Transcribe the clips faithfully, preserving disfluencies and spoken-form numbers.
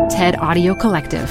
TED Audio Collective.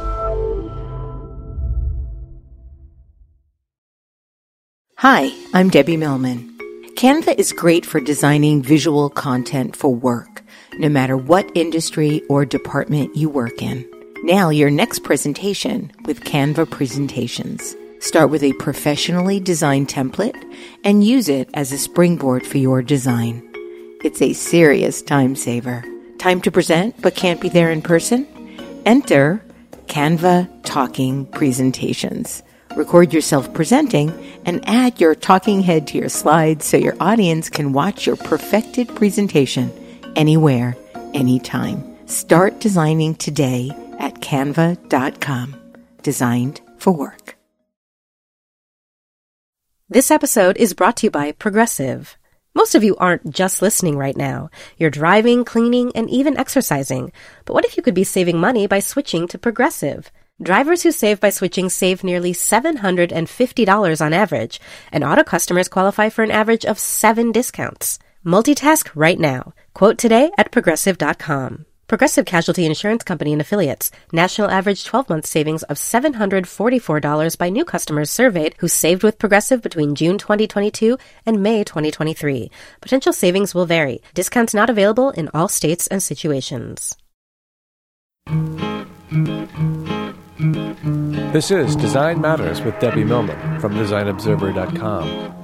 Hi, I'm Debbie Millman. Canva is great for designing visual content for work, no matter what industry or department you work in. Now, your next presentation with Canva Presentations. Start with a professionally designed template and use it as a springboard for your design. It's a serious time saver. Time to present but can't be there in person? Enter Canva Talking Presentations. Record yourself presenting and add your talking head to your slides so your audience can watch your perfected presentation anywhere, anytime. Start designing today at canva dot com. Designed for work. This episode is brought to you by Progressive. Most of you aren't just listening right now. You're driving, cleaning, and even exercising. But what if you could be saving money by switching to Progressive? Drivers who save by switching save nearly seven hundred fifty dollars on average, and auto customers qualify for an average of seven discounts. Multitask right now. Quote today at progressive dot com. Progressive Casualty Insurance Company and Affiliates. National average twelve-month savings of seven hundred forty-four dollars by new customers surveyed who saved with Progressive between June twenty twenty-two and May twenty twenty-three. Potential savings will vary. Discounts not available in all states and situations. This is Design Matters with Debbie Millman from design observer dot com.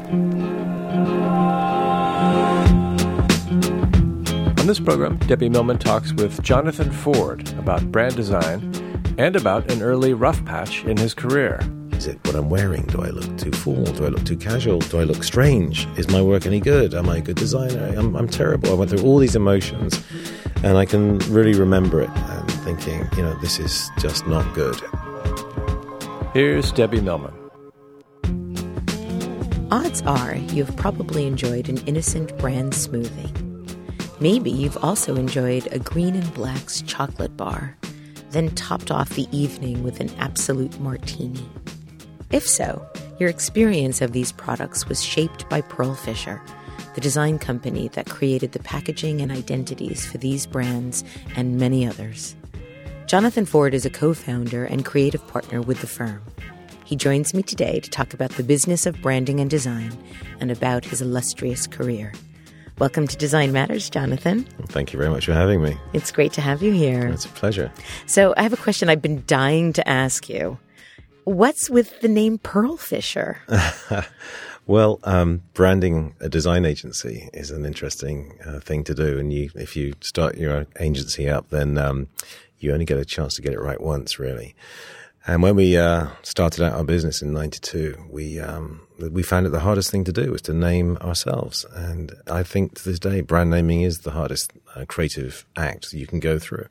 On this program, Debbie Millman talks with Jonathan Ford about brand design and about an early rough patch in his career. Is it what I'm wearing? Do I look too formal? Do I look too casual? Do I look strange? Is my work any good? Am I a good designer? I'm, I'm terrible. I went through all these emotions, and I can really remember it and thinking, you know, this is just not good. Here's Debbie Millman. Odds are you've probably enjoyed an innocent brand smoothie. Maybe you've also enjoyed a Green and Black's chocolate bar, then topped off the evening with an Absolute Martini. If so, your experience of these products was shaped by Pearl Fisher, the design company that created the packaging and identities for these brands and many others. Jonathan Ford is a co-founder and creative partner with the firm. He joins me today to talk about the business of branding and design and about his illustrious career. Welcome to Design Matters, Jonathan. Thank you very much for having me. It's great to have you here. It's a pleasure. So I have a question I've been dying to ask you. What's with the name Pearl Fisher? Well, um, branding a design agency is an interesting uh, thing to do. And you, if you start your agency up, then um, you only get a chance to get it right once, really. And when we uh, started out our business in ninety-two, we um, we found it the hardest thing to do was to name ourselves. And I think to this day, brand naming is the hardest uh, creative act you can go through.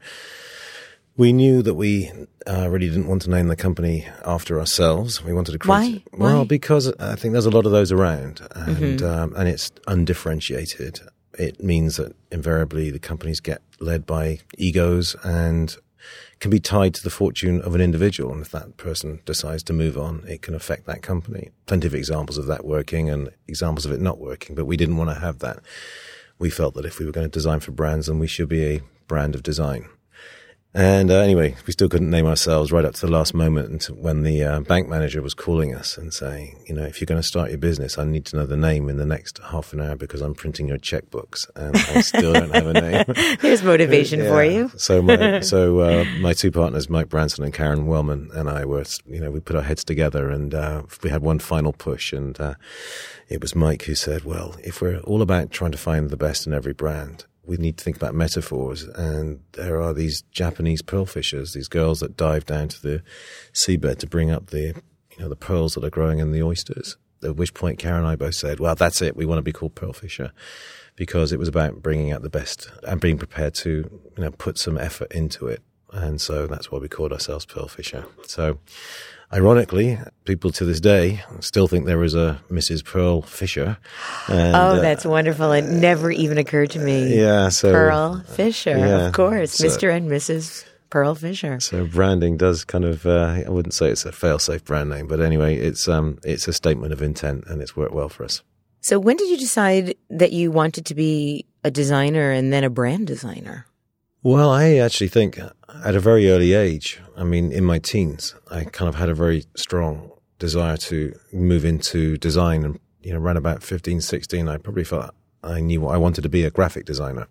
We knew that we uh, really didn't want to name the company after ourselves. We wanted to create. Why? Well, Why? because I think there's a lot of those around, and Mm-hmm. um, and it's undifferentiated. It means that invariably the companies get led by egos and can be tied to the fortune of an individual. And if that person decides to move on, it can affect that company. Plenty of examples of that working and examples of it not working, but we didn't want to have that. We felt that if we were going to design for brands, then we should be a brand of design. And uh, anyway, we still couldn't name ourselves right up to the last moment when the uh, bank manager was calling us and saying, you know, if you're going to start your business, I need to know the name in the next half an hour because I'm printing your checkbooks and I still don't have a name. There's motivation Yeah. for you. So my, so uh, my two partners, Mike Branson and Karen Wellman, and I were, you know, we put our heads together and uh, we had one final push. And uh, it was Mike who said, well, if we're all about trying to find the best in every brand, we need to think about metaphors. And there are these Japanese pearl fishers, these girls that dive down to the seabed to bring up the, you know, the pearls that are growing in the oysters. At which point Karen and I both said, well, that's it. We want to be called Pearl Fisher, because it was about bringing out the best and being prepared to, you know, put some effort into it. And so that's why we called ourselves Pearl Fisher. So ironically, people to this day still think there was a Missus Pearl Fisher. And, oh, that's uh, wonderful. It never even occurred to me. Yeah. So Pearl Fisher, yeah, of course. so, Mister and Missus Pearl Fisher. So branding does kind of, uh, I wouldn't say it's a fail-safe brand name, but anyway, it's um, it's a statement of intent and it's worked well for us. So when did you decide that you wanted to be a designer and then a brand designer? Well, I actually think at a very early age, I mean, in my teens, I kind of had a very strong desire to move into design. And, you know, around about fifteen, sixteen, I probably felt I knew what I wanted to be, a graphic designer.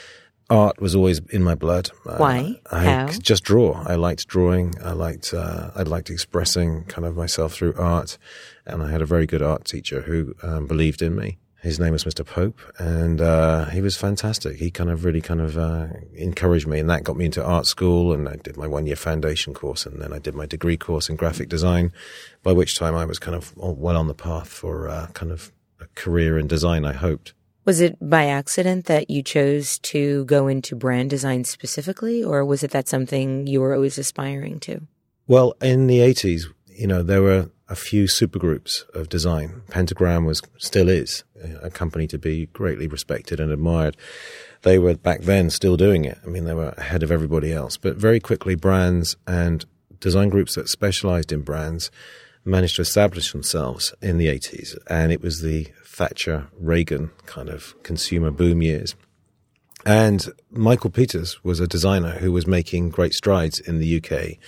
Art was always in my blood. Why? Uh, I How? could just draw. I liked drawing. I liked, uh, I liked expressing kind of myself through art. And I had a very good art teacher who um, believed in me. His name was Mister Pope, and uh, he was fantastic. He kind of really kind of uh, encouraged me, and that got me into art school, and I did my one-year foundation course, and then I did my degree course in graphic design, by which time I was kind of well on the path for uh, kind of a career in design, I hoped. Was it by accident that you chose to go into brand design specifically, or was it that something you were always aspiring to? Well, in the eighties, you know, there were a few supergroups of design. Pentagram was, still is, a company to be greatly respected and admired. They were back then still doing it. I mean, they were ahead of everybody else. But very quickly, brands and design groups that specialized in brands managed to establish themselves in the eighties. And it was the Thatcher, Reagan kind of consumer boom years. And Michael Peters was a designer who was making great strides in the U K,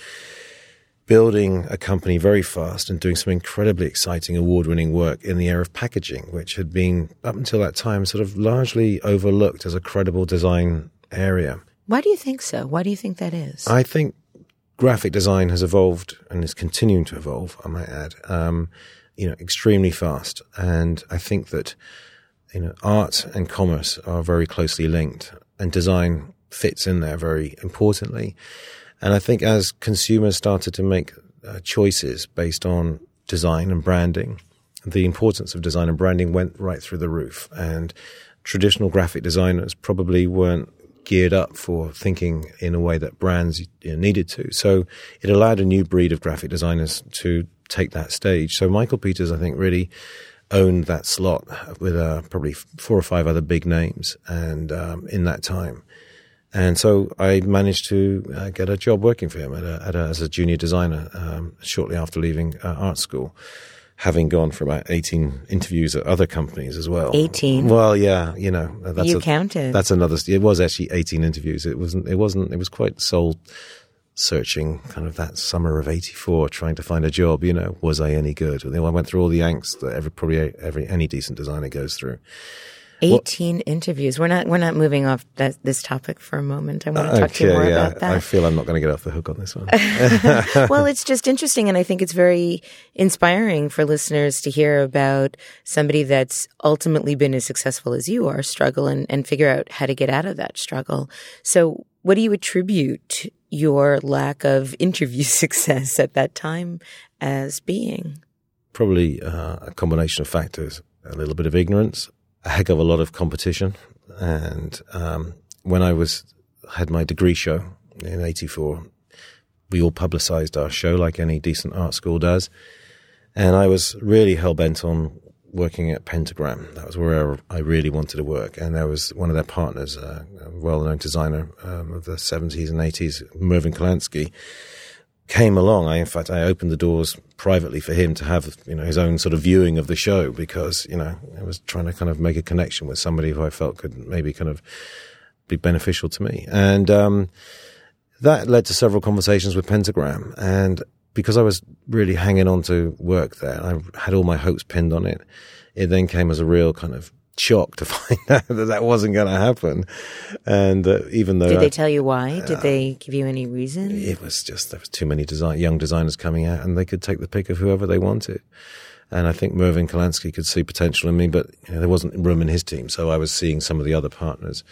building a company very fast and doing some incredibly exciting award-winning work in the area of packaging, which had been, up until that time, sort of largely overlooked as a credible design area. Why do you think so? Why do you think that is? I think graphic design has evolved and is continuing to evolve, I might add, um, you know, extremely fast. And I think that, you know, art and commerce are very closely linked, and design fits in there very importantly. And I think as consumers started to make uh, choices based on design and branding, the importance of design and branding went right through the roof. And traditional graphic designers probably weren't geared up for thinking in a way that brands you know, needed to. So it allowed a new breed of graphic designers to take that stage. So Michael Peters, I think, really owned that slot with uh, probably four or five other big names and um, in that time. And so I managed to uh, get a job working for him at a, at a, as a junior designer um, shortly after leaving uh, art school, having gone for about eighteen interviews at other companies as well. eighteen? Well, yeah, you know. That's you a, counted. That's another, it was actually eighteen interviews. It wasn't, it wasn't, it was quite soul searching kind of that summer of eighty-four, trying to find a job, you know, was I any good? I went through all the angst that every, probably every, any decent designer goes through. eighteen well, interviews. We're not, we're not moving off that, this topic for a moment. I want to talk okay, to you more yeah, about that. I feel I'm not going to get off the hook on this one. Well, it's just interesting, and I think it's very inspiring for listeners to hear about somebody that's ultimately been as successful as you are, struggle and, and figure out how to get out of that struggle. So what do you attribute your lack of interview success at that time as being? Probably uh, a combination of factors, a little bit of ignorance, a heck of a lot of competition. And um, when I was had my degree show in eighty-four, we all publicized our show like any decent art school does. And I was really hell-bent on working at Pentagram. That was where I really wanted to work. And there was one of their partners, uh, a well-known designer um, of the seventies and eighties, Mervyn Kalansky, came along. I, in fact, I opened the doors privately for him to have, you know, his own sort of viewing of the show because, you know, I was trying to kind of make a connection with somebody who I felt could maybe kind of be beneficial to me. And um, that led to several conversations with Pentagram. And because I was really hanging on to work there, I had all my hopes pinned on it. It then came as a real kind of shock to find out that that wasn't going to happen. And uh, even though... Did they I, tell you why? Did uh, they give you any reason? It was just, there was too many design, young designers coming out and they could take the pick of whoever they wanted. And I think Mervyn Kalansky could see potential in me, but you know, there wasn't room in his team. So I was seeing some of the other partners.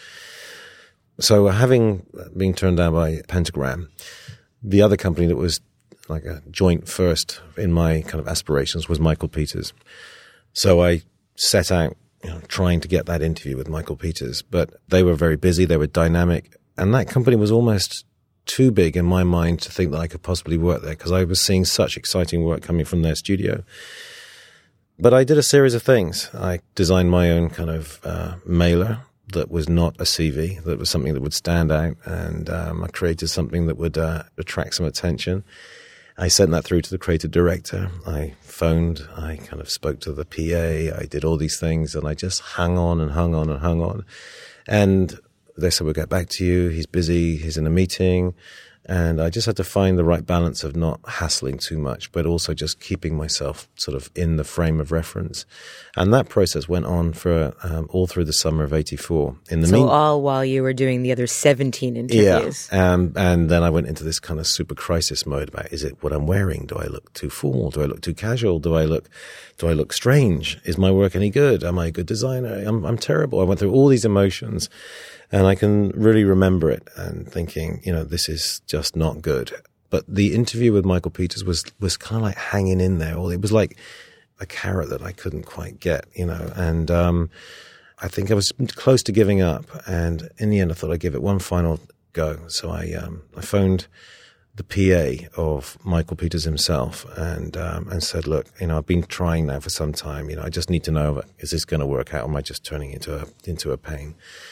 So having been turned down by Pentagram, the other company that was like a joint first in my kind of aspirations was Michael Peters. So I set out, you know, trying to get that interview with Michael Peters, but they were very busy, they were dynamic, and that company was almost too big in my mind to think that I could possibly work there because I was seeing such exciting work coming from their studio. But I did a series of things. I designed my own kind of uh, mailer that was not a C V, that was something that would stand out, and um, I created something that would uh, attract some attention. I sent that through to the creative director. I phoned, I kind of spoke to the P A, I did all these things, and I just hung on and hung on and hung on. And they said, we'll get back to you. He's busy. He's in a meeting. And I just had to find the right balance of not hassling too much, but also just keeping myself sort of in the frame of reference. And that process went on for um, all through the summer of eighty-four. In the so mean- all while you were doing the other seventeen interviews. Yeah, um, and then I went into this kind of super crisis mode about, is it what I'm wearing? Do I look too formal? Do I look too casual? Do I look, do I look strange? Is my work any good? Am I a good designer? I'm, I'm terrible. I went through all these emotions. And I can really remember it and thinking, you know, this is just not good. But the interview with Michael Peters was, was kind of like hanging in there. It was like a carrot that I couldn't quite get, you know. And um, I think I was close to giving up. And in the end, I thought I'd give it one final go. So I um, I phoned the P A of Michael Peters himself and um, and said, look, you know, I've been trying now for some time. You know, I just need to know, is this going to work out? Or am I just turning into a into a pain?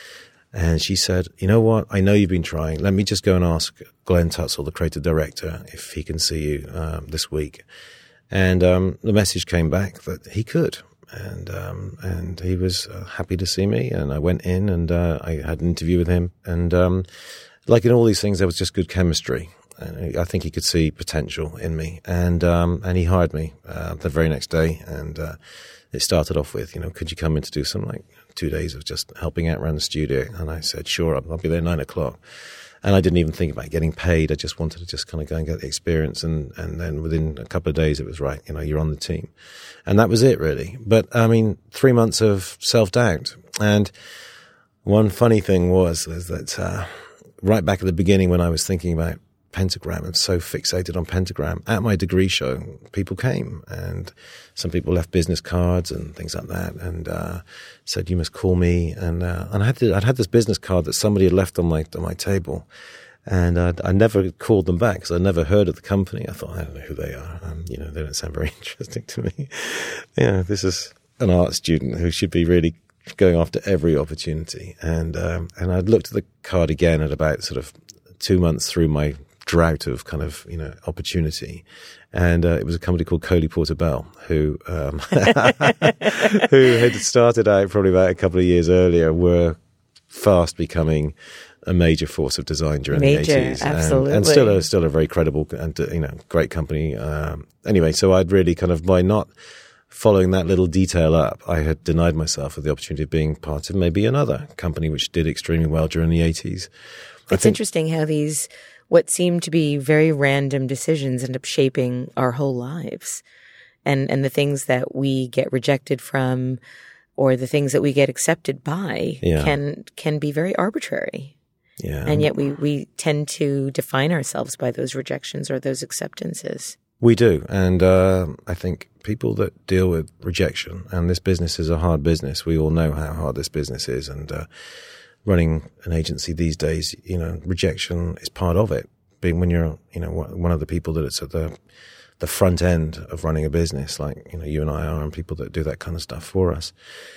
And she said, you know what, I know you've been trying. Let me just go and ask Glenn Tutzel, the creative director, if he can see you um, this week. And um, the message came back that he could. And um, and he was uh, happy to see me. And I went in and uh, I had an interview with him. And um, like in all these things, there was just good chemistry. And I think he could see potential in me. And um, and he hired me uh, the very next day. And uh, it started off with, you know, could you come in to do some like two days of just helping out around the studio? And I said, sure, I'll, I'll be there nine o'clock. And I didn't even think about getting paid. I just wanted to just kind of go and get the experience. And, and then within a couple of days, it was right, you know, you're on the team. And that was it, really. But, I mean, three months of self-doubt. And one funny thing was, was that uh, right back at the beginning when I was thinking about Pentagram and so fixated on Pentagram, at my degree show, people came and some people left business cards and things like that and uh, said, you must call me. And uh, and I had to, I'd had this business card that somebody had left on my on my table. And I'd, I never called them back because I'd never heard of the company. I thought, I don't know who they are. Um, you know, they don't sound very interesting to me. You know, this is an art student who should be really going after every opportunity. And um, and I'd looked at the card again at about sort of two months through my drought of kind of, you know, opportunity. And uh, it was a company called Coley Porter Bell, who um, who had started out probably about a couple of years earlier, were fast becoming a major force of design during major, the eighties. Absolutely. And, and still a, still a very credible and, you know, great company. Um, anyway, so I'd really kind of, by not following that little detail up, I had denied myself of the opportunity of being part of maybe another company which did extremely well during the eighties. It's think, interesting how these, what seem to be very random decisions end up shaping our whole lives. And, and the things that we get rejected from or the things that we get accepted by yeah. can, can be very arbitrary. Yeah. And yet we, we tend to define ourselves by those rejections or those acceptances. We do. And uh, I think people that deal with rejection, and this business is a hard business. We all know how hard this business is. And uh, running an agency these days, you know, rejection is part of it. Being when you're, you know, one of the people that it's at the the front end of running a business, like, you know, you and I are, and people that do that kind of stuff for us,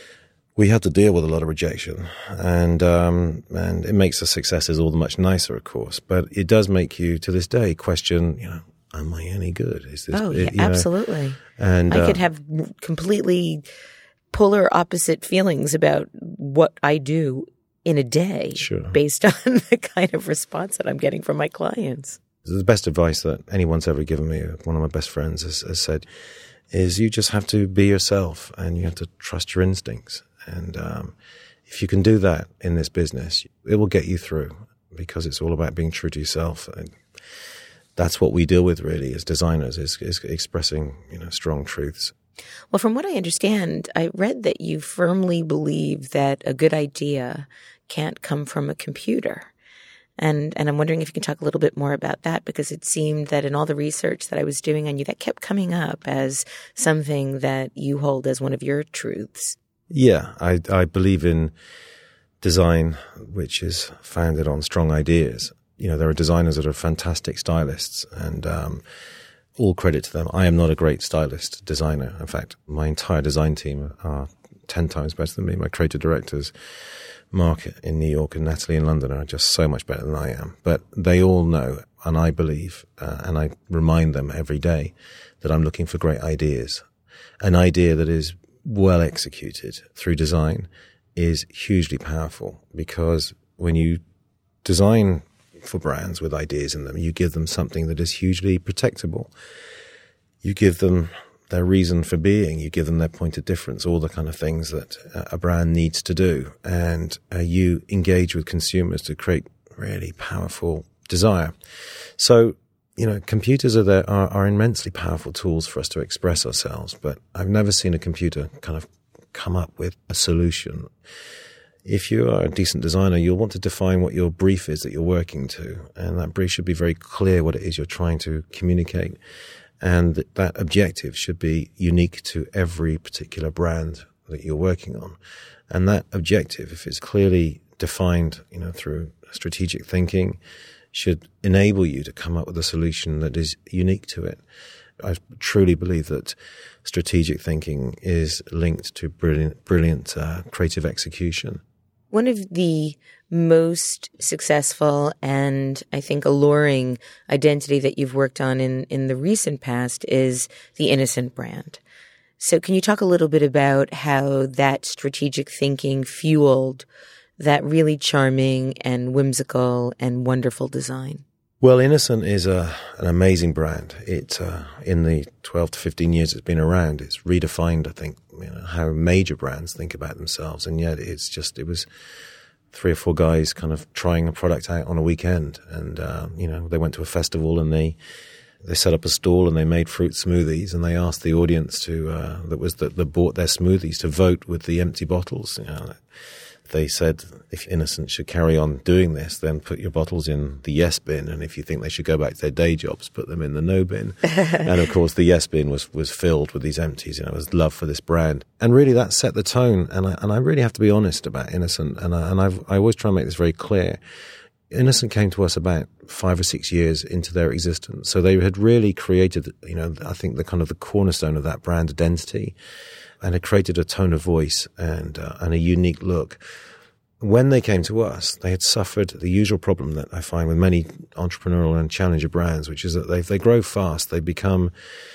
we have to deal with a lot of rejection, and um, and it makes the successes all the much nicer, of course. But it does make you, to this day, question, you know, am I any good? Is this? Oh, yeah, you know? Absolutely. And I uh, could have completely polar opposite feelings about what I do in a day, sure. based on the kind of response that I'm getting from my clients. The best advice that anyone's ever given me, one of my best friends has, has said, is you just have to be yourself and you have to trust your instincts. And um, if you can do that in this business, it will get you through, because it's all about being true to yourself. And that's what we deal with really as designers, is, is expressing, you know, strong truths. Well, from what I understand, I read that you firmly believe that a good idea can't come from a computer. And and I'm wondering if you can talk a little bit more about that, because it seemed that in all the research that I was doing on you, that kept coming up as something that you hold as one of your truths. Yeah, I, I believe in design which is founded on strong ideas. You know, there are designers that are fantastic stylists, and um, all credit to them. I am not a great stylist designer. In fact, my entire design team are ten times better than me. My creative directors, Mark in New York and Natalie in London, are just so much better than I am. But they all know, and I believe, uh, and I remind them every day, that I'm looking for great ideas. An idea that is well executed through design is hugely powerful, because when you design for brands with ideas in them, you give them something that is hugely protectable. You give them their reason for being, you give them their point of difference, all the kind of things that a brand needs to do. And uh, you engage with consumers to create really powerful desire. So, you know, computers are there are, are immensely powerful tools for us to express ourselves, but I've never seen a computer kind of come up with a solution. If you are a decent designer, you'll want to define what your brief is that you're working to, and that brief should be very clear what it is you're trying to communicate. And that objective should be unique to every particular brand that you're working on. And that objective, if it's clearly defined, you know, through strategic thinking, should enable you to come up with a solution that is unique to it. I truly believe that strategic thinking is linked to brilliant, brilliant uh, creative execution. One of the most successful and I think alluring identity that you've worked on in, in the recent past is the Innocent brand. So can you talk a little bit about how that strategic thinking fueled that really charming and whimsical and wonderful design? Well, Innocent is a, an amazing brand. It, uh, in the twelve to fifteen years it's been around, it's redefined, I think, you know, how major brands think about themselves. And yet it's just, it was three or four guys kind of trying a product out on a weekend. And, uh, you know, they went to a festival and they, they set up a stall and they made fruit smoothies, and they asked the audience to, uh, that was, that, that bought their smoothies to vote with the empty bottles. You know, they said, if Innocent should carry on doing this, then put your bottles in the yes bin. And if you think they should go back to their day jobs, put them in the no bin. And of course, the yes bin was, was filled with these empties. You know, it was love for this brand. And really that set the tone. And I, and I really have to be honest about Innocent. And I, and I've, I always try and make this very clear. Innocent came to us about five or six years into their existence. So they had really created, you know, I think the kind of the cornerstone of that brand identity, and had created a tone of voice and uh, and a unique look. When they came to us, they had suffered the usual problem that I find with many entrepreneurial and challenger brands, which is that they, if they grow fast, they become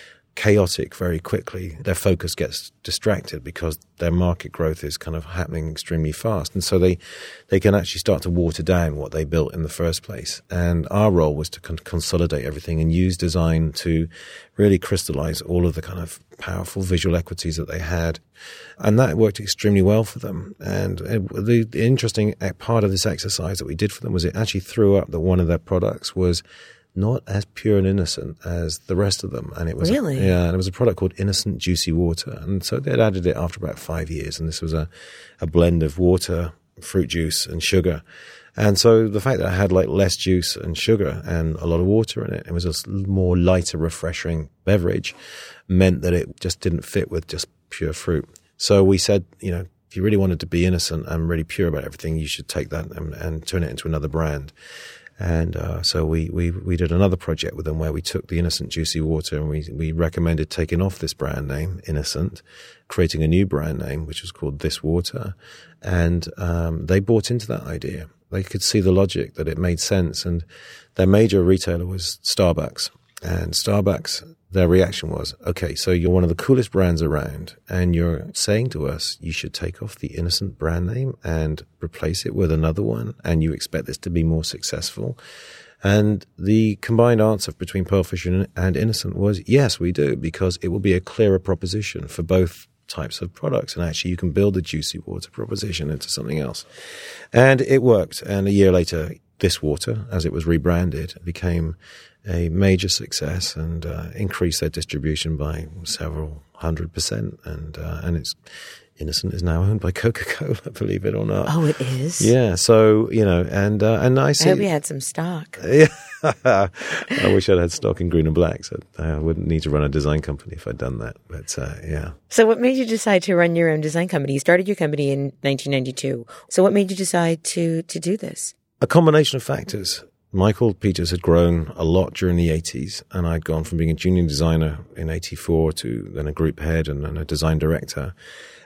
chaotic very quickly. Their focus gets distracted because their market growth is kind of happening extremely fast. And so they, they can actually start to water down what they built in the first place. And our role was to con- consolidate everything and use design to really crystallize all of the kind of powerful visual equities that they had. And that worked extremely well for them. And it, the, the interesting part of this exercise that we did for them was it actually threw up that one of their products was not as pure and innocent as the rest of them. And it was, really? A, yeah, and it was a product called Innocent Juicy Water. And so they'd added it after about five years. And this was a, a blend of water, fruit juice and sugar. And so the fact that it had like less juice and sugar and a lot of water in it, it was a more lighter, refreshing beverage, meant that it just didn't fit with just pure fruit. So we said, you know, if you really wanted to be innocent and really pure about everything, you should take that and, and turn it into another brand. And uh, so we, we we did another project with them where we took the Innocent Juicy Water and we, we recommended taking off this brand name, Innocent, creating a new brand name, which was called This Water. And um, they bought into that idea. They could see the logic, that it made sense. And their major retailer was Starbucks. And Starbucks, their reaction was, okay, so you're one of the coolest brands around and you're saying to us you should take off the Innocent brand name and replace it with another one, and you expect this to be more successful. And the combined answer between Pearlfish and, and Innocent was, yes, we do, because it will be a clearer proposition for both types of products. And actually you can build a juicy water proposition into something else. And it worked. And a year later, This Water, as it was rebranded, became a major success and uh, increased their distribution by several hundred percent. And uh, and it's Innocent is now owned by Coca-Cola, believe it or not. Oh, it is? Yeah. So, you know, and uh, and I see. I hope you had some stock. Yeah. I wish I'd had stock in green and black, so I wouldn't need to run a design company if I'd done that. But uh, yeah. So what made you decide to run your own design company? You started your company in nineteen ninety-two. So what made you decide to to do this? A combination of factors. Michael Peters had grown a lot during the eighties, and I'd gone from being a junior designer in eighty-four to then a group head and then a design director.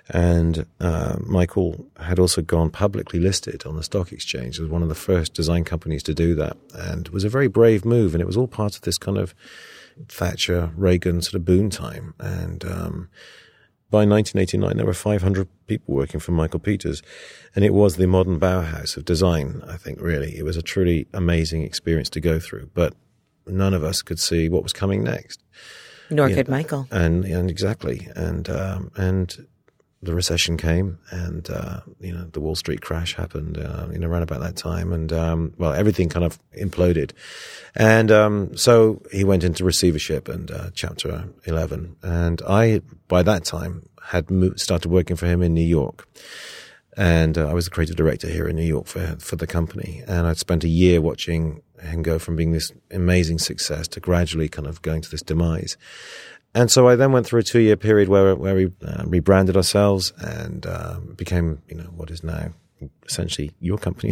And uh, Michael had also gone publicly listed on the stock exchange. It was one of the first design companies to do that, and it was a very brave move, and it was all part of this kind of Thatcher, Reagan sort of boom time. And um, by nineteen eighty-nine, there were five hundred people working for Michael Peters, and it was the modern Bauhaus of design, I think, really. It was a truly amazing experience to go through, but none of us could see what was coming next. Nor you could know, Michael. And, and exactly. And, um, and the recession came, and, uh, you know, the Wall Street crash happened, uh, you know, around about that time. And, um, well, everything kind of imploded. And, um, so he went into receivership and, uh, chapter eleven. And I, by that time, had moved, started working for him in New York. And, uh, I was the creative director here in New York for, for the company. And I'd spent a year watching him go from being this amazing success to gradually kind of going to this demise. And so I then went through a two-year period where where we uh, rebranded ourselves and um, became, you know, what is now essentially your company.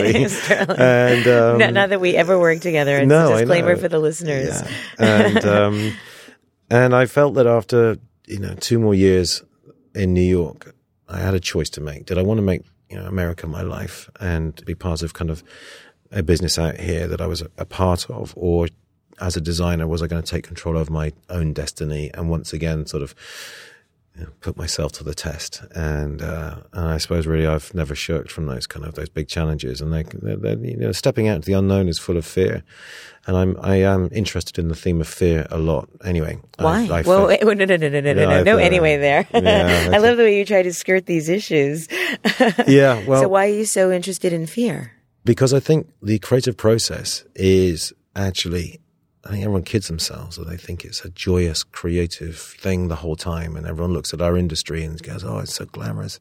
and um, not, not that we ever worked together. It's no, a disclaimer I know. for the listeners. Yeah. And um, and I felt that after, you know, two more years in New York, I had a choice to make. Did I want to make, you know, America my life and be part of kind of a business out here that I was a, a part of, or as a designer, was I going to take control of my own destiny and once again sort of, you know, put myself to the test? And, uh, and I suppose really I've never shirked from those kind of those big challenges. And they, they're, they're, you know, stepping out into the unknown is full of fear. And I'm I am interested in the theme of fear a lot. Anyway, why? I, I well, felt, wait, no, no, no, no, no, no, Yeah, no. uh, Anyway, there. Yeah, I love the way you try to skirt these issues. Yeah. Well, so why are you so interested in fear? Because I think the creative process is actually, I think everyone kids themselves, or they think it's a joyous, creative thing the whole time, and everyone looks at our industry and goes, "Oh, it's so glamorous."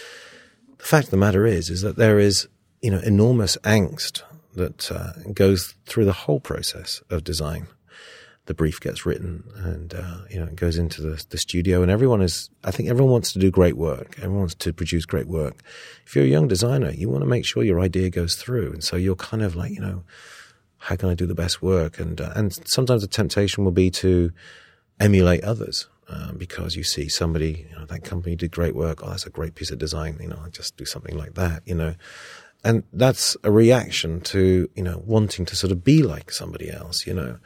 The fact of the matter is, is that there is, you know, enormous angst that uh, goes through the whole process of design. The brief gets written, and uh, you know, it goes into the, the studio, and everyone is. I think everyone wants to do great work. Everyone wants to produce great work. If you're a young designer, you want to make sure your idea goes through, and so you're kind of like, you know, how can I do the best work? And uh, and sometimes the temptation will be to emulate others um, because you see somebody, you know, that company did great work. Oh, that's a great piece of design. You know, I just do something like that. You know. And that's a reaction to, you know, wanting to sort of be like somebody else, you know.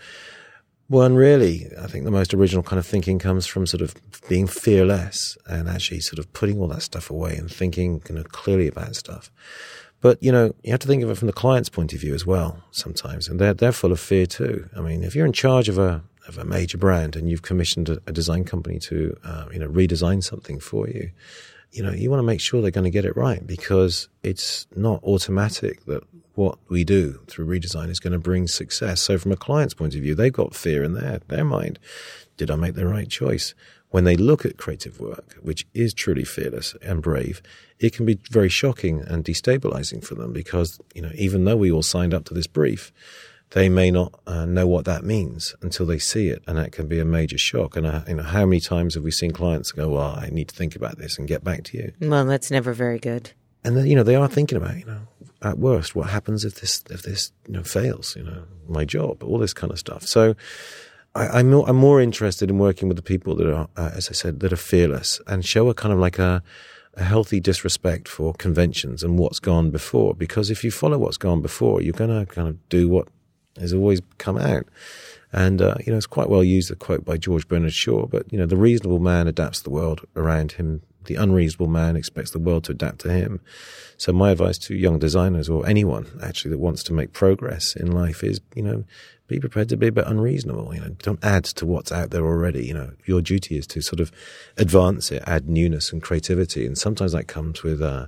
Well, really, I think the most original kind of thinking comes from sort of being fearless and actually sort of putting all that stuff away and thinking, you know, clearly about stuff. But, you know, you have to think of it from the client's point of view as well sometimes. And they're, they're full of fear too. I mean, if you're in charge of a, of a major brand and you've commissioned a, a design company to, uh, you know, redesign something for you, you know, you want to make sure they're going to get it right, because it's not automatic that what we do through redesign is going to bring success. So from a client's point of view, they've got fear in their, their mind. Did I make the right choice? When they look at creative work, which is truly fearless and brave, it can be very shocking and destabilizing for them, because, you know, even though we all signed up to this brief, they may not uh, know what that means until they see it, and that can be a major shock. And uh, you know, how many times have we seen clients go, "Well, I need to think about this and get back to you." Well, that's never very good. And then, you know, they are thinking about, you know, at worst, what happens if this if this you know fails? You know, my job, all this kind of stuff. So, I, I'm more, I'm more interested in working with the people that are, uh, as I said, that are fearless and show a kind of like a a healthy disrespect for conventions and what's gone before. Because if you follow what's gone before, you're going to kind of do what has always come out. And, uh, you know, it's quite well used, a quote by George Bernard Shaw, but, you know, the reasonable man adapts the world around him. The unreasonable man expects the world to adapt to him. So my advice to young designers, or anyone actually that wants to make progress in life, is, you know, be prepared to be a bit unreasonable. You know, don't add to what's out there already. You know, your duty is to sort of advance it, add newness and creativity. And sometimes that comes with uh,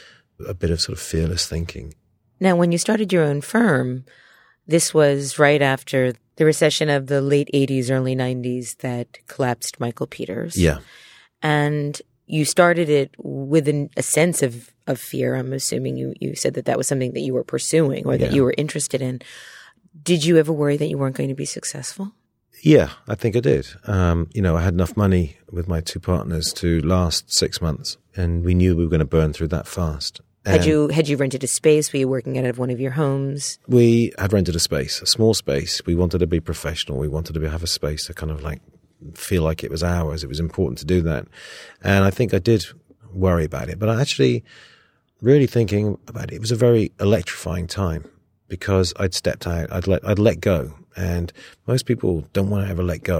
a bit of sort of fearless thinking. Now, when you started your own firm, this was right after the recession of the late eighties, early nineties that collapsed Michael Peters. Yeah. And you started it with an, a sense of, of fear. I'm assuming you, you said that that was something that you were pursuing, or that Yeah. you were interested in. Did you ever worry that you weren't going to be successful? Yeah, I think I did. Um, you know, I had enough money with my two partners to last six months, and we knew we were going to burn through that fast. Had And you had you rented a space? Were you working out of one of your homes? we had rented a space, a small space. We wanted to be professional. We wanted to be, have a space to kind of like feel like it was ours. It was important to do that. And I think I did worry about it. But I actually, really thinking about it, it was a very electrifying time, because I'd stepped out, I'd let, I'd let go. And most people don't want to ever let go.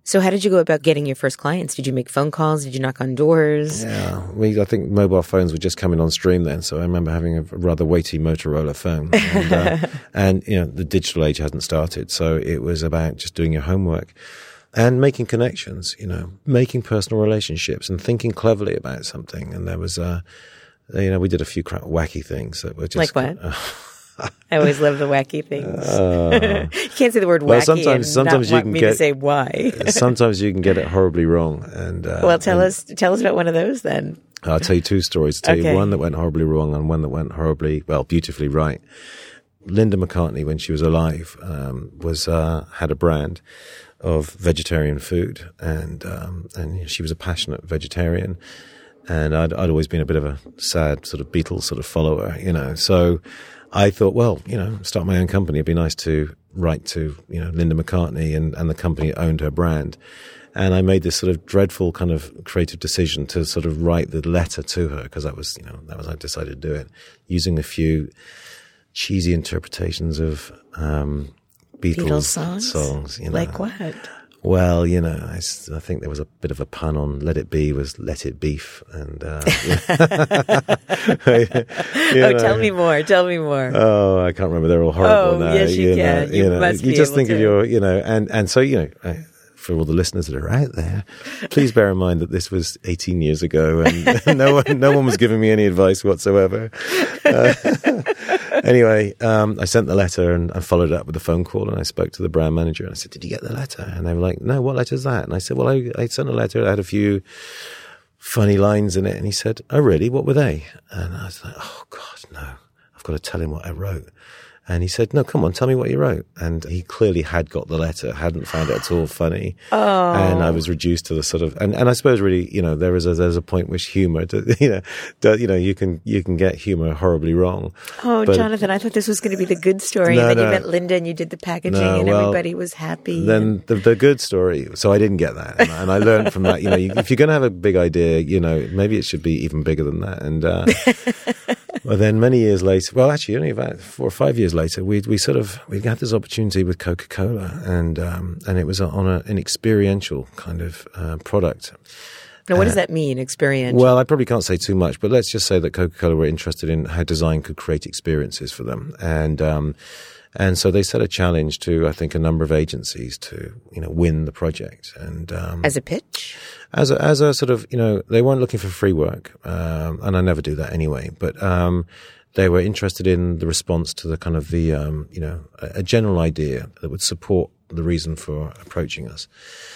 So how did you go about getting your first clients? Did you make phone calls? Did you knock on doors? Yeah, we, I think mobile phones were just coming on stream then, so I remember having a rather weighty Motorola phone. And, uh, and you know, the digital age hadn't started, so it was about just doing your homework and making connections, you know, making personal relationships and thinking cleverly about something. And there was, uh, you know, we did a few cra- wacky things that were just... Like what? Uh, I always love the wacky things. Uh, you can't say the word well, wacky sometimes, and sometimes not you want can me get, to say why. Sometimes you can get it horribly wrong. And uh, well, tell and us tell us about one of those then. I'll tell you two stories. I'll tell okay. you one that went horribly wrong and one that went horribly, well, beautifully right. Linda McCartney, when she was alive, um, was uh, had a brand of vegetarian food, and um, and she was a passionate vegetarian. And I'd, I'd always been a bit of a sad sort of Beatles sort of follower, you know. So I thought, well, you know, start my own company. It'd be nice to write to, you know, Linda McCartney and, and the company owned her brand. And I made this sort of dreadful kind of creative decision to sort of write the letter to her, because that was, you know, that was, I decided to do it using a few cheesy interpretations of um, Beatles, Beatles songs? songs you know. Like what? Well, you know, I, I think there was a bit of a pun on "Let It Be" was "Let It Beef," and uh, oh, know. tell me more, tell me more. Oh, I can't remember. They're all horrible oh, now. Yes, you, you can. Know, you, you know, must you be just able think to. of your, you know, and and so you know. For all the listeners that are out there, please bear in mind that this was eighteen years ago, and no one, no one was giving me any advice whatsoever. Uh, anyway, um, I sent the letter and I followed it up with a phone call, and I spoke to the brand manager and I said, "Did you get the letter?" And they were like, "No, what letter is that?" And I said, "Well, I, I sent a letter. It had a few funny lines in it." And he said, "Oh, really? What were they?" And I was like, "Oh God, no! I've got to tell him what I wrote." And he said, "No, come on, tell me what you wrote." And he clearly had got the letter, hadn't found it at all funny. Oh. And I was reduced to the sort of, and, and I suppose really, you know, there is a, there's a point which humor, to, you know, to, you know, you can, you can get humor horribly wrong. Oh, but, Jonathan, I thought this was going to be the good story. No, and then no, you met Linda and you did the packaging no, and well, everybody was happy. Then and... the, the good story. So I didn't get that. And, and I learned from that, you know, you, if you're going to have a big idea, you know, maybe it should be even bigger than that. And, uh, well, then many years later, well, actually only about four or five years later, we we sort of, we had this opportunity with Coca-Cola, and um, and it was on a, an experiential kind of uh, product. Now, what uh, does that mean, experiential? Well, I probably can't say too much, but let's just say that Coca-Cola were interested in how design could create experiences for them. And um, and so they set a challenge to, I think, a number of agencies to, you know, win the project. And um, As a pitch? As a, as a sort of, you know, they weren't looking for free work, um, and I never do that anyway, but um, they were interested in the response to the kind of the, um, you know, a, a general idea that would support the reason for approaching us.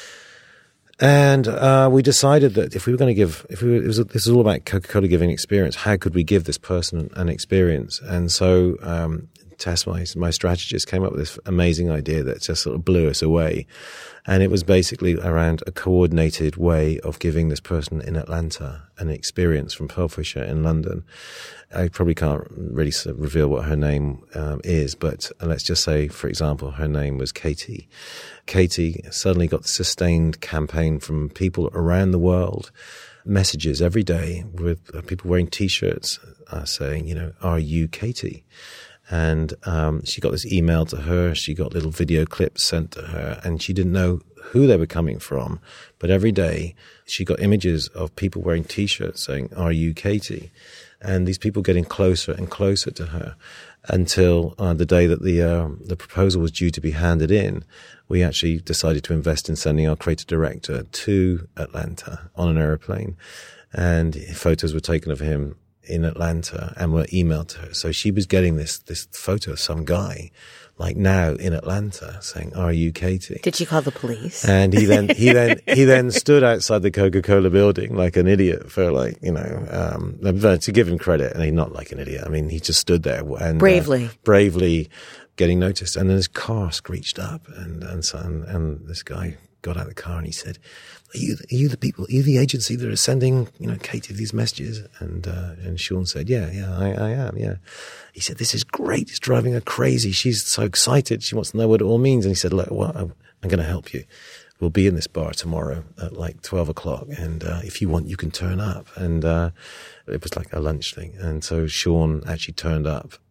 And uh, we decided that if we were going to give, if we were, it was, this is all about Coca-Cola giving experience, how could we give this person an experience? And so um, Tess, my, my strategist, came up with this amazing idea that just sort of blew us away. And it was basically around a coordinated way of giving this person in Atlanta an experience from Pearl Fisher in London. I probably can't really reveal what her name um, is, but let's just say, for example, her name was Katie. Katie suddenly got the sustained campaign from people around the world, messages every day with people wearing T-shirts uh, saying, you know, "Are you Katie?" And um, she got this email to her. She got little video clips sent to her, and she didn't know who they were coming from. But every day she got images of people wearing T-shirts saying, "Are you Katie?" And these people getting closer and closer to her until uh, the day that the uh, the proposal was due to be handed in. We actually decided to invest in sending our creative director to Atlanta on an airplane, and photos were taken of him in Atlanta and were emailed to her. So she was getting this this photo of some guy, like now in Atlanta, saying, "Are you Katie?" Did she call the police? And he then he then he then stood outside the Coca-Cola building like an idiot for like you know um, to give him credit, and he's not like an idiot. I mean, he just stood there and bravely, uh, bravely getting noticed. And then his car screeched up, and and so, and, and this guy got out of the car and he said, Are you, are you the people, are you the agency that are sending, you know, Katie these messages? And, uh, and Sean said, yeah, yeah, I, I am, yeah. He said, this is great. It's driving her crazy. She's so excited. She wants to know what it all means. And he said, look, well, I'm, I'm going to help you. We'll be in this bar tomorrow at like twelve o'clock. And, uh, if you want, you can turn up. And, uh, it was like a lunch thing. And so Sean actually turned up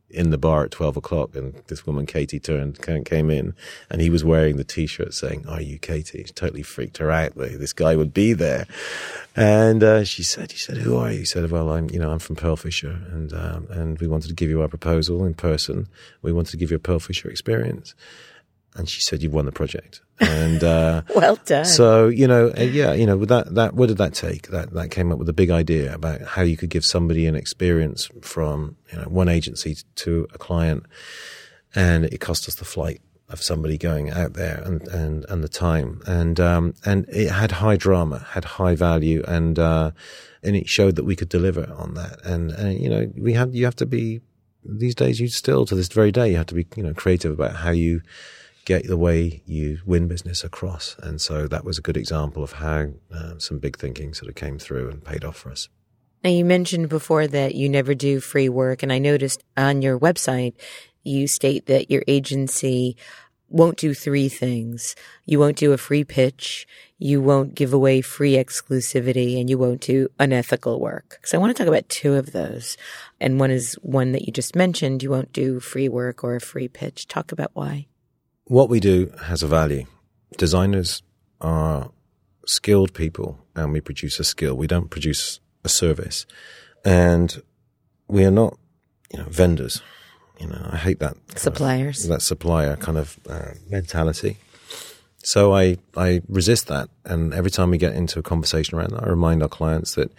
in the bar at twelve o'clock, and this woman, Katie, turned, came in, and he was wearing the T-shirt saying, "Are you Katie?" It totally freaked her out that this guy would be there. And uh, she said, he said, "Who are you?" He said, "Well, I'm, you know, I'm from Pearl Fisher, and um, and we wanted to give you our proposal in person. We wanted to give you a Pearl Fisher experience." And she said, "You've won the project." And uh, well done. So, you know, uh, yeah, you know, with that, that, what did that take? That that came up with a big idea about how you could give somebody an experience from, you know, one agency to a client, and it cost us the flight of somebody going out there and and and the time, and um and it had high drama, had high value, and uh and it showed that we could deliver on that. And and you know, we have you have to be these days. You still to this very day you have to be, you know, creative about how you get the way you win business across. And so that was a good example of how uh, some big thinking sort of came through and paid off for us. Now, you mentioned before that you never do free work, and I noticed on your website you state that your agency won't do three things. You won't do a free pitch, you won't give away free exclusivity, and you won't do unethical work. So I want to talk about two of those. And one is one that you just mentioned, you won't do free work or a free pitch. Talk about why. What we do has a value. Designers are skilled people, and we produce a skill. We don't produce a service. And we are not, you know, vendors. You know, I hate that. Suppliers. Of, that supplier kind of uh, mentality. So I, I resist that. And every time we get into a conversation around that, I remind our clients that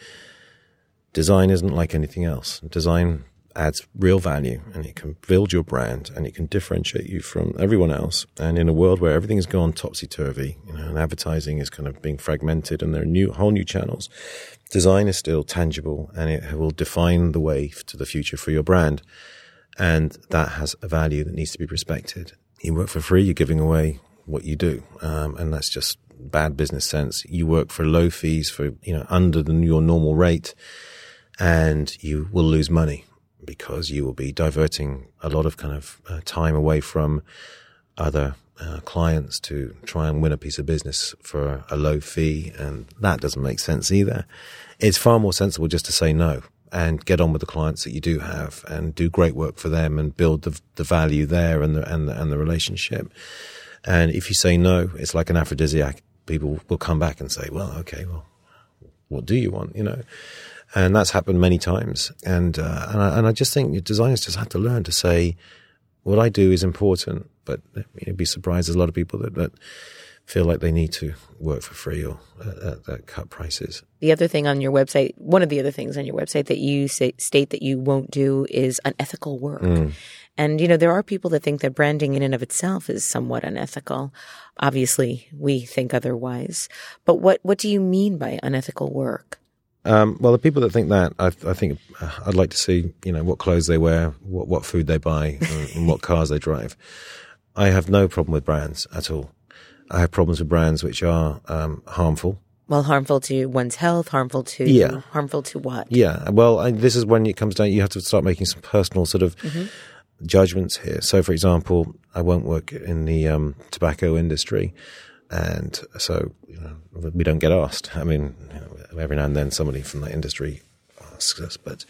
design isn't like anything else. Design adds real value, and it can build your brand, and it can differentiate you from everyone else. And in a world where everything has gone topsy-turvy, you know, and advertising is kind of being fragmented, and there are new, whole new channels, design is still tangible, and it will define the way to the future for your brand. And that has a value that needs to be respected. You work for free, you're giving away what you do. Um, and that's just bad business sense. You work for low fees, for, you know, under the, your normal rate, and you will lose money, because you will be diverting a lot of kind of uh, time away from other uh, clients to try and win a piece of business for a low fee. And that doesn't make sense either. It's far more sensible just to say no and get on with the clients that you do have and do great work for them and build the, the value there and the, and the, and the relationship. And if you say no, it's like an aphrodisiac. People will come back and say, well, okay, well, what do you want? You know? And that's happened many times. And, uh, and I, and I just think designers just have to learn to say, what I do is important, but you'd be surprised. There's a lot of people that, that feel like they need to work for free or at, at cut prices. The other thing on your website, one of the other things on your website that you say, state that you won't do is unethical work. Mm. And, you know, there are people that think that branding in and of itself is somewhat unethical. Obviously, we think otherwise. But what, what do you mean by unethical work? Um, well, the people that think that, I, I think uh, I'd like to see, you know, what clothes they wear, what, what food they buy, and, and what cars they drive. I have no problem with brands at all. I have problems with brands which are um, harmful. Well, harmful to one's health, harmful to yeah. harmful to what? Yeah. Well, I, this is when it comes down. You have to start making some personal sort of mm-hmm. judgments here. So, for example, I won't work in the um, tobacco industry. And so, you know, we don't get asked. I mean, you know, every now and then somebody from that industry asks us, but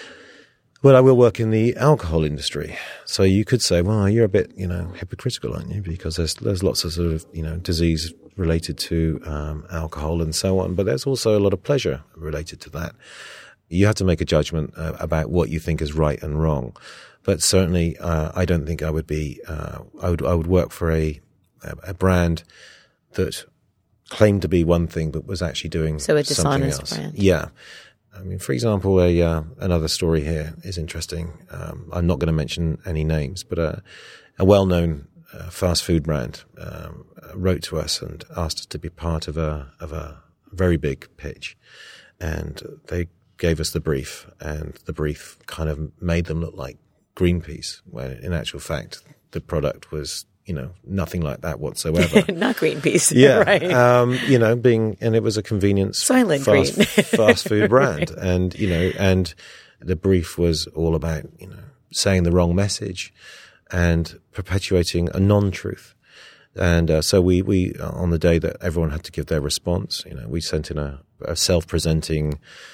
well, I will work in the alcohol industry. So you could say, well, you're a bit, you know, hypocritical, aren't you? Because there's there's lots of sort of, you know, disease related to um, alcohol and so on, but there's also a lot of pleasure related to that. You have to make a judgment uh, about what you think is right and wrong. But certainly, uh, I don't think I would be. Uh, I would I would work for a a brand that claimed to be one thing but was actually doing so a something dishonest else. brand. Yeah. I mean, for example, a uh, another story here is interesting. Um, I'm not going to mention any names, but a, a well-known uh, fast food brand um, wrote to us and asked us to be part of a of a very big pitch, and they gave us the brief, and the brief kind of made them look like Greenpeace, when in actual fact the product was, you know, nothing like that whatsoever. Not Greenpeace. Yeah. Right. Um, you know, being, and it was a convenience Silent fast, green. fast food brand. And, you know, and the brief was all about, you know, saying the wrong message and perpetuating a non-truth. And, uh, so we, we, on the day that everyone had to give their response, you know, we sent in a, a self-presenting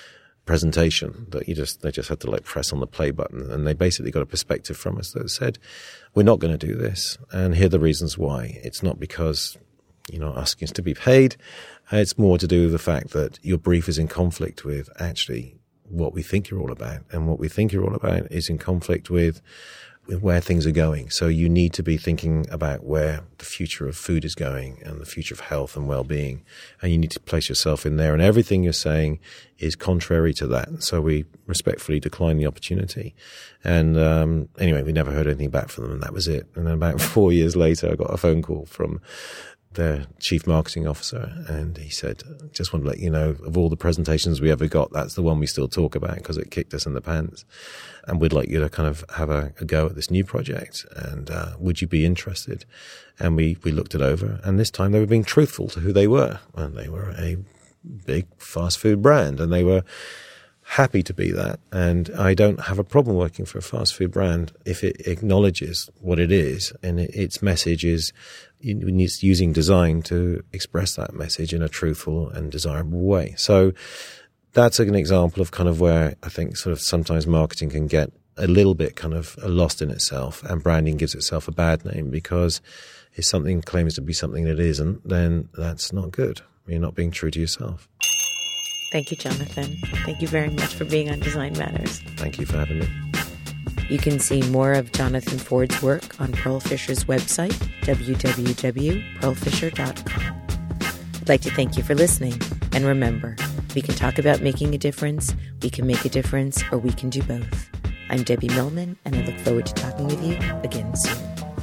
presentation that you just they just had to like press on the play button, and they basically got a perspective from us that said, we're not going to do this, and here are the reasons why. It's not because you're not asking us to be paid. It's more to do with the fact that your brief is in conflict with actually what we think you're all about, and what we think you're all about is in conflict with where things are going. So you need to be thinking about where the future of food is going and the future of health and well-being. And you need to place yourself in there. And everything you're saying is contrary to that. So we respectfully decline the opportunity. And um, anyway, we never heard anything back from them, and that was it. And then about four years later, I got a phone call from their chief marketing officer, and he said, just want to let you know, of all the presentations we ever got, that's the one we still talk about because it kicked us in the pants, and we'd like you to kind of have a, a go at this new project, and uh, would you be interested? And we, we looked it over, and this time they were being truthful to who they were, and they were a big fast food brand, and they were happy to be that. And I don't have a problem working for a fast food brand if it acknowledges what it is, and it, its message is it's using design to express that message in a truthful and desirable way. So that's an example of kind of where I think sort of sometimes marketing can get a little bit kind of lost in itself, and branding gives itself a bad name, because if something claims to be something that it isn't, then that's not good. You're not being true to yourself. Thank you, Jonathan. Thank you very much for being on Design Matters. Thank you for having me. You can see more of Jonathan Ford's work on Pearl Fisher's website, w w w dot pearl fisher dot com. I'd like to thank you for listening. And remember, we can talk about making a difference, we can make a difference, or we can do both. I'm Debbie Millman, and I look forward to talking with you again soon.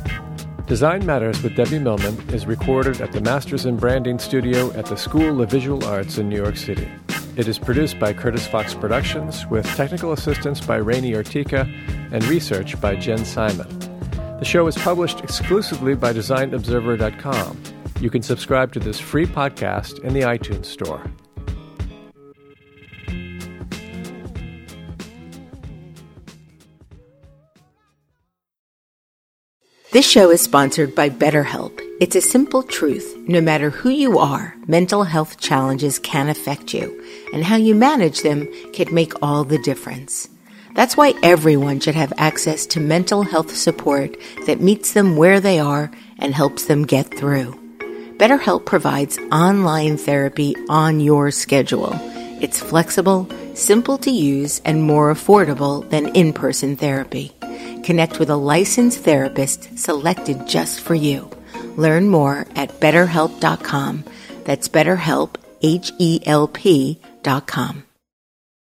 Design Matters with Debbie Millman is recorded at the Masters in Branding Studio at the School of Visual Arts in New York City. It is produced by Curtis Fox Productions with technical assistance by Rainey Ortica and research by Jen Simon. The show is published exclusively by design observer dot com. You can subscribe to this free podcast in the iTunes Store. This show is sponsored by BetterHelp. It's a simple truth. No matter who you are, mental health challenges can affect you, and how you manage them can make all the difference. That's why everyone should have access to mental health support that meets them where they are and helps them get through. BetterHelp provides online therapy on your schedule. It's flexible, simple to use, and more affordable than in-person therapy. Connect with a licensed therapist selected just for you. Learn more at better help dot com. That's BetterHelp, H E L P dot com.